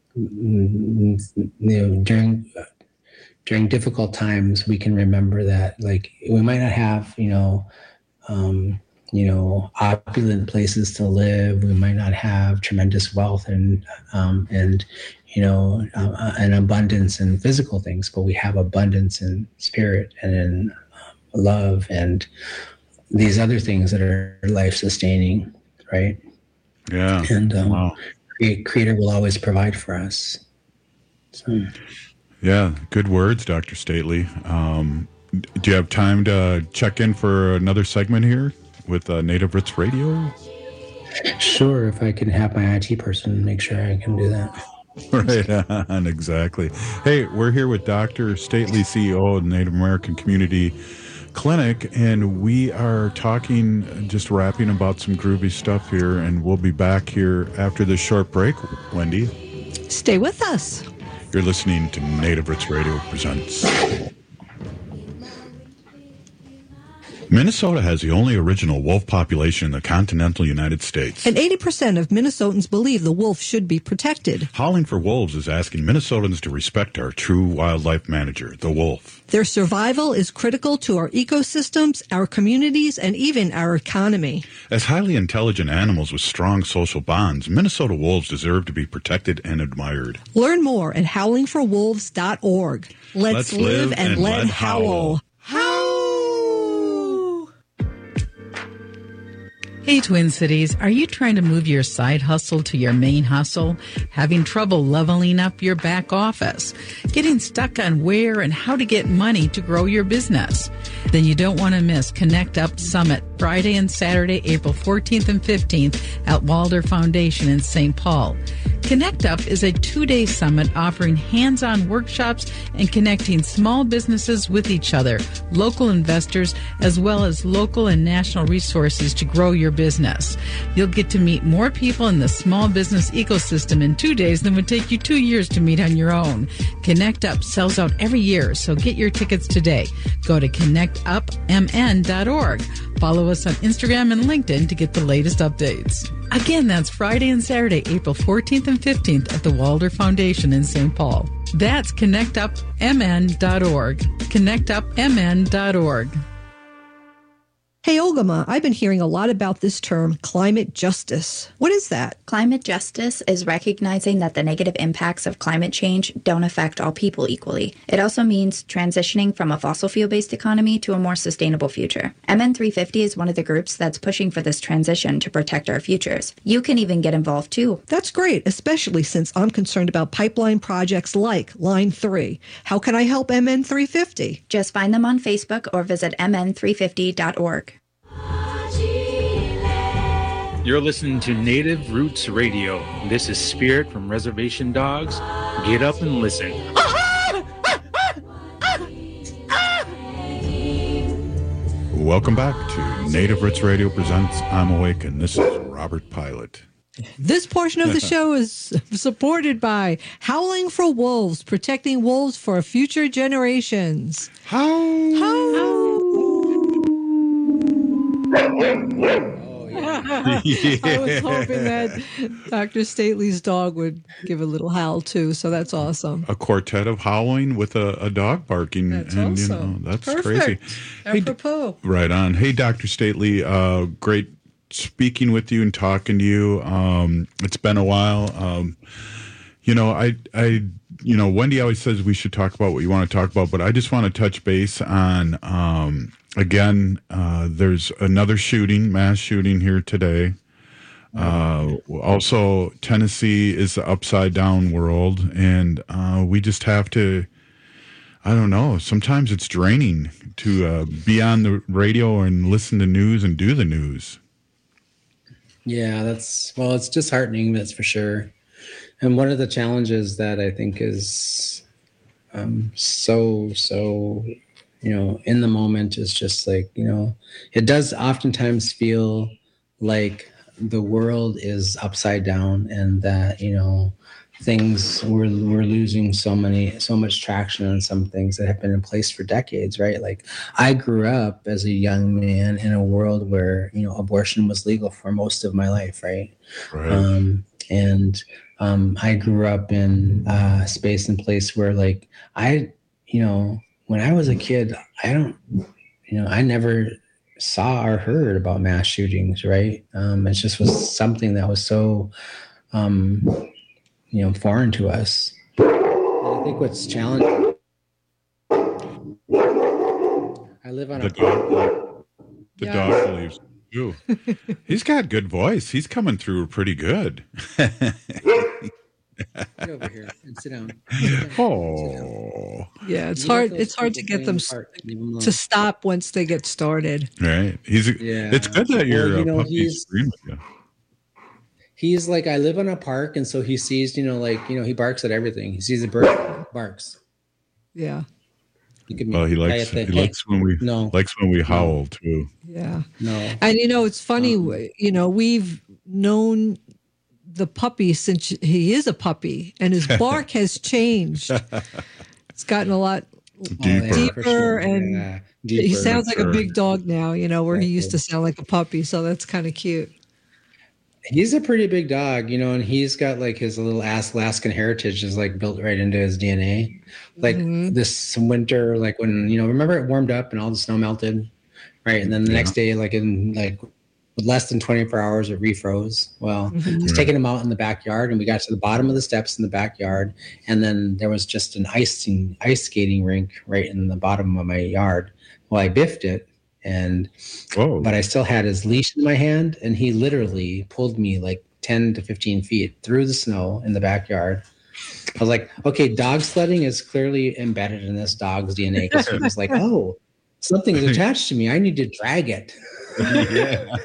During difficult times, we can remember that, like, we might not have, opulent places to live. We might not have tremendous wealth and an abundance in physical things, but we have abundance in spirit and in love and these other things that are life-sustaining, right?
Yeah.
And
wow.
Creator will always provide for us. So.
Yeah, good words, Dr. Stately. Do you have time to check in for another segment here with Native Roots Radio?
Sure, if I can have my IT person make sure I can do that.
Right on, exactly. Hey, we're here with Dr. Stately, CEO of the Native American Community Clinic, and we are talking, just rapping about some groovy stuff here, and we'll be back here after this short break. Wendy?
Stay with us.
You're listening to Native Roots Radio Presents. Minnesota has the only original wolf population in the continental United States.
And 80% of Minnesotans believe the wolf should be protected.
Howling for Wolves is asking Minnesotans to respect our true wildlife manager, the wolf.
Their survival is critical to our ecosystems, our communities, and even our economy.
As highly intelligent animals with strong social bonds, Minnesota wolves deserve to be protected and admired.
Learn more at howlingforwolves.org. Let's live and let howl.
Hey, Twin Cities, are you trying to move your side hustle to your main hustle? Having trouble leveling up your back office? Getting stuck on where and how to get money to grow your business? Then you don't want to miss Connect Up Summit, Friday and Saturday, April 14th and 15th at Walder Foundation in St. Paul. Connect Up is a 2-day summit offering hands-on workshops and connecting small businesses with each other, local investors, as well as local and national resources to grow your business. You'll get to meet more people in the small business ecosystem in 2 days than would take you 2 years to meet on your own. Connect Up sells out every year, so get your tickets today. Go to connectupmn.org. Follow us on Instagram and LinkedIn to get the latest updates. Again, that's Friday and Saturday, April 14th and 15th at the Walder Foundation in St. Paul. That's connectupmn.org. Connectupmn.org.
Hey, Ogama, I've been hearing a lot about this term, climate justice. What is that?
Climate justice is recognizing that the negative impacts of climate change don't affect all people equally. It also means transitioning from a fossil fuel-based economy to a more sustainable future. MN350 is one of the groups that's pushing for this transition to protect our futures. You can even get involved too.
That's great, especially since I'm concerned about pipeline projects like Line 3. How can I help MN350?
Just find them on Facebook or visit mn350.org.
You're listening to Native Roots Radio. This is Spirit from Reservation Dogs. Get up and listen.
Welcome back to Native Roots Radio Presents I'm Awake, and this is Robert Pilot.
This portion of the show is supported by Howling for Wolves, protecting wolves for future generations. I was hoping that Dr. Stately's dog would give a little howl too, so that's awesome.
A quartet of howling with a dog barking.
That's
and
awesome.
That's
perfect.
crazy.
Apropos.
Right on. Hey, Dr. Stately, great speaking with you and talking to you. It's been a while. Wendy always says we should talk about what you want to talk about, but I just want to touch base on, again, there's another mass shooting here today. Also, Tennessee is the upside down world, and we just have to, I don't know, sometimes it's draining to be on the radio and listen to news and do the news.
Yeah, it's disheartening, that's for sure. And one of the challenges that I think is so in the moment is just like, it does oftentimes feel like the world is upside down, and that, things we're losing so much traction on some things that have been in place for decades, right? Like, I grew up as a young man in a world where, abortion was legal for most of my life, right? I grew up in a space and place where, like, when I was a kid, I never saw or heard about mass shootings, right? It just was something that was so, foreign to us. And I think what's challenging, I live on
the dog believes too. He's got good voice. He's coming through pretty good.
Get over here and sit down.
Oh,
yeah, it's hard. It's hard to get them to stop once they get started.
Right. It's good that your puppy's agreeing with you.
He's like, I live in a park, and so he sees, he barks at everything. He sees a bird, barks.
Yeah.
He likes when we howl too.
Yeah.
No.
And it's funny. We've known the puppy since he is a puppy, and his bark has changed. It's gotten a lot deeper and deeper. He sounds like a big dog now, where he used to sound like a puppy. So that's kind of cute.
He's a pretty big dog, and he's got like his little Alaskan heritage is like built right into his DNA. Like this winter, like when, remember it warmed up and all the snow melted, right? And then the next day, like in less than 24 hours, it refroze. Well, I was taking him out in the backyard, and we got to the bottom of the steps in the backyard, and then there was just an ice skating rink right in the bottom of my yard. Well, I biffed it, but I still had his leash in my hand, and he literally pulled me like 10 to 15 feet through the snow in the backyard. I was like, okay, dog sledding is clearly embedded in this dog's DNA, because he was like, oh, something is attached to me. I need to drag it.
Yeah.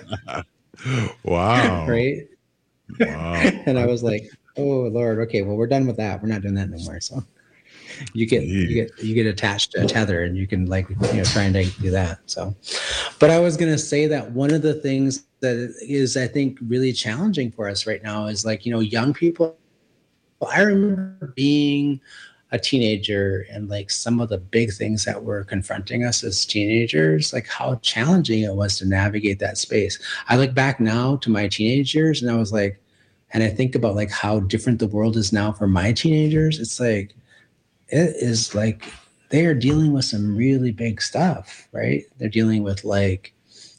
Wow.
Right?
Wow.
And I was like, oh Lord, okay, well, we're done with that. We're not doing that no more. So you get attached to a tether, and you can try and do that. So, but I was going to say that one of the things that is, I think, really challenging for us right now is young people. I remember being a teenager, and like some of the big things that were confronting us as teenagers, like how challenging it was to navigate that space. I look back now to my teenage years, and I was like, and I think about like how different the world is now for my teenagers. It's like, it is like they are dealing with some really big stuff, right? They're dealing with like,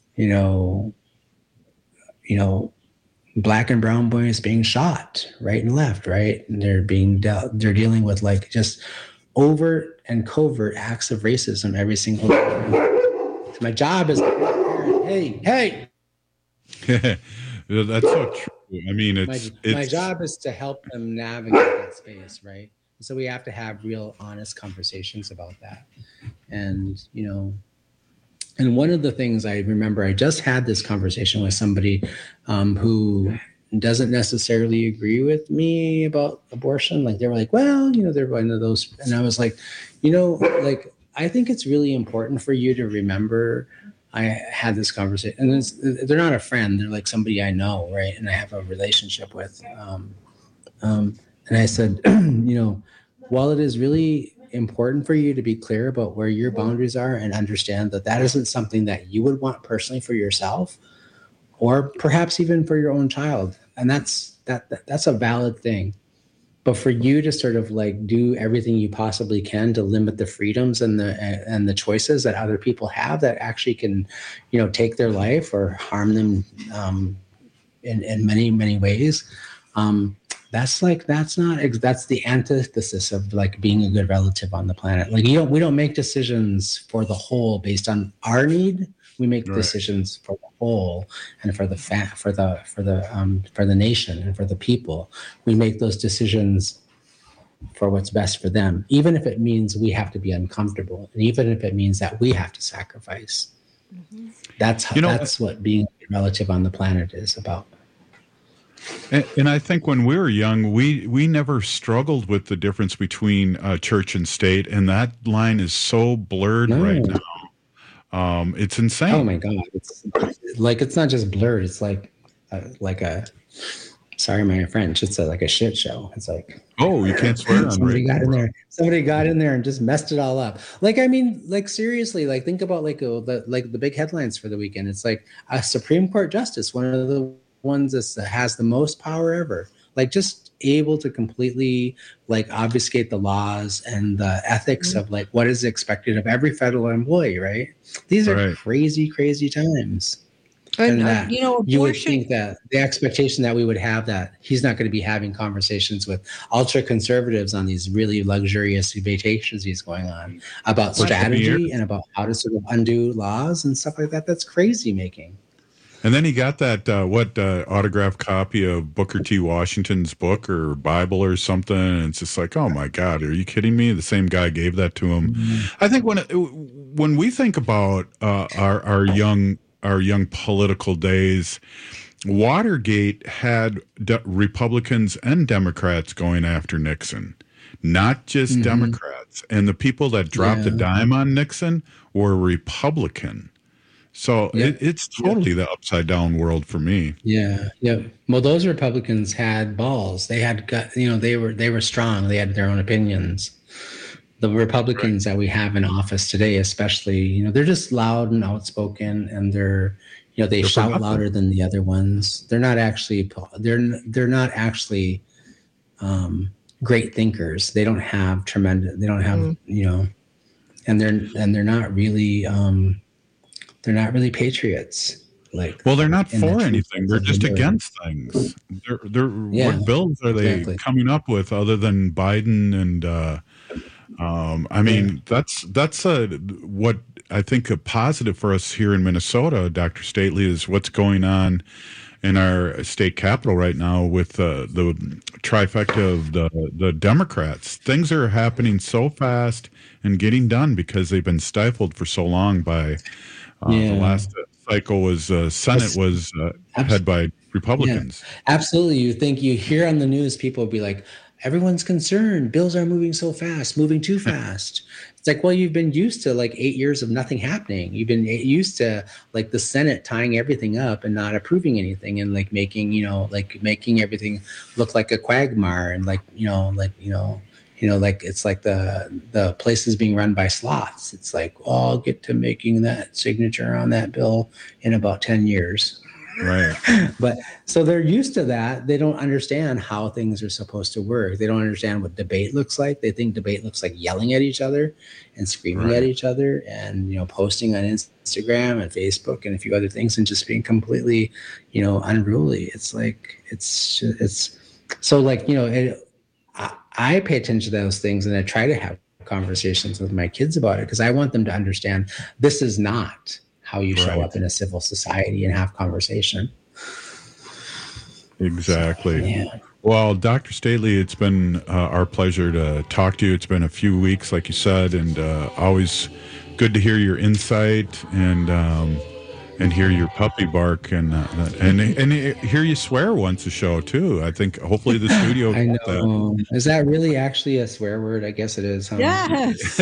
black and brown boys being shot right and left, right? And they're dealing with like just overt and covert acts of racism every single day. So my job is, hey.
That's so true. I mean,
my job is to help them navigate that space, right? So we have to have real honest conversations about that. And, and one of the things I remember, I just had this conversation with somebody who doesn't necessarily agree with me about abortion. Like they were like, well, they're one of those. And I was like, I think it's really important for you to remember I had this conversation. And they're not a friend. They're like somebody I know, right? And I have a relationship with. And I said, while it is really important for you to be clear about where your boundaries are and understand that that isn't something that you would want personally for yourself, or perhaps even for your own child, and that's a valid thing. But for you to sort of like do everything you possibly can to limit the freedoms and the choices that other people have that actually can, take their life or harm them in many, many ways. That's the antithesis of like being a good relative on the planet. Like we don't make decisions for the whole based on our need. We make decisions for the whole and for the nation and for the people. We make those decisions for what's best for them, even if it means we have to be uncomfortable, and even if it means that we have to sacrifice. That's what being a relative on the planet is about.
And I think when we were young, we never struggled with the difference between church and state, and that line is so blurred right now. It's insane.
Oh my God! It's not just blurred. It's like a sorry, my French. It's like a shit show. It's like,
oh, you can't swear on
somebody got in there. Somebody got in there and just messed it all up. Seriously, think about the big headlines for the weekend. It's like a Supreme Court justice, one of the ones that has the most power ever, just able to completely obfuscate the laws and the ethics of what is expected of every federal employee, right? These are crazy times. And you would think that the expectation that we would have that he's not going to be having conversations with ultra conservatives on these really luxurious vacations he's going on about strategy and about how to sort of undo laws and stuff like that. That's crazy making.
And then he got that autographed copy of Booker T. Washington's book or Bible or something, and it's just like, oh my God, are you kidding me? The same guy gave that to him. Mm-hmm. I think when we think about our young political days, Watergate had Republicans and Democrats going after Nixon, not just Democrats. And the people that dropped a dime on Nixon were Republican. So it's totally the upside down world for me.
Yeah. Well, those Republicans had balls. They had gut. They were strong. They had their own opinions. The Republicans that we have in office today, especially, they're just loud and outspoken, and they're shout louder than the other ones. They're not actually great thinkers. They don't have tremendous. They don't have and they're not really. They're not really patriots.
They're not for anything. They're just against things. What bills are they coming up with other than Biden and? That's what I think a positive for us here in Minnesota, Dr. Stately, is what's going on in our state capital right now with the trifecta of the Democrats. Things are happening so fast and getting done because they've been stifled for so long by the last cycle was Senate was head by Republicans.
Yeah, absolutely. You hear on the news, people will be like, everyone's concerned. Bills are moving so fast, moving too fast. It's like, well, you've been used to 8 years of nothing happening. You've been used to the Senate tying everything up and not approving anything and making everything look like a quagmire and it's like the place is being run by sloths. It's like, I'll get to making that signature on that bill in about 10 years.
Right.
But so they're used to that. They don't understand how things are supposed to work. They don't understand what debate looks like. They think debate looks like yelling at each other and screaming at each other and, posting on Instagram and Facebook and a few other things and just being completely, unruly. It's so I pay attention to those things and I try to have conversations with my kids about it because I want them to understand this is not how you show up in a civil society and have conversation.
Exactly. So, yeah. Well, Dr. Stately, it's been our pleasure to talk to you. It's been a few weeks, like you said, and always good to hear your insight and hear your puppy bark and hear you swear once a show too. I think hopefully the studio.
I know. Is that really actually a swear word? I guess it is. Huh?
Yes.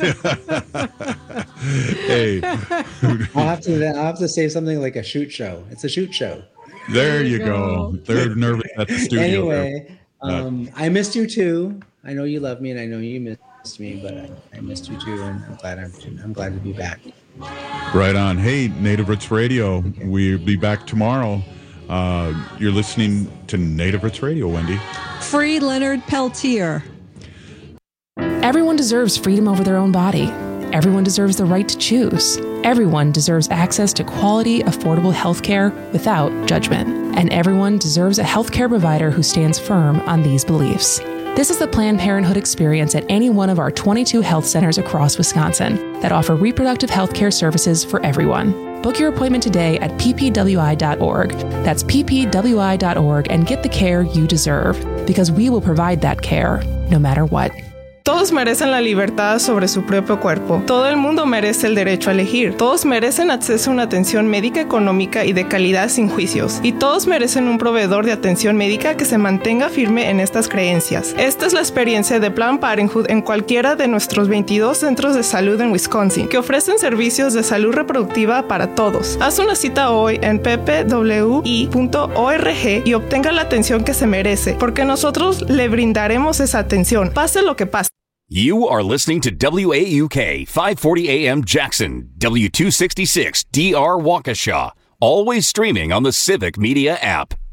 Hey,
I'll have to say something like a shoot show. It's a shoot show.
There you go. They're nervous at the studio.
Anyway, I missed you too. I know you love me, and I know you missed me, but I missed you too, and I'm glad to be back.
Right on. Hey, Native Roots Radio. Okay. We'll be back tomorrow. You're listening to Native Roots Radio, Wendy.
Free Leonard Peltier.
Everyone deserves freedom over their own body. Everyone deserves the right to choose. Everyone deserves access to quality, affordable health care without judgment. And everyone deserves a health care provider who stands firm on these beliefs. This is the Planned Parenthood experience at any one of our 22 health centers across Wisconsin that offer reproductive health care services for everyone. Book your appointment today at ppwi.org. That's ppwi.org and get the care you deserve, because we will provide that care no matter what.
Todos merecen la libertad sobre su propio cuerpo. Todo el mundo merece el derecho a elegir. Todos merecen acceso a una atención médica económica y de calidad sin juicios. Y todos merecen un proveedor de atención médica que se mantenga firme en estas creencias. Esta es la experiencia de Planned Parenthood en cualquiera de nuestros 22 centros de salud en Wisconsin, que ofrecen servicios de salud reproductiva para todos. Haz una cita hoy en ppwi.org y obtenga la atención que se merece, porque nosotros le brindaremos esa atención, pase lo que pase.
You are listening to WAUK 540 AM Jackson, W266 DR Waukesha, always streaming on the Civic Media app.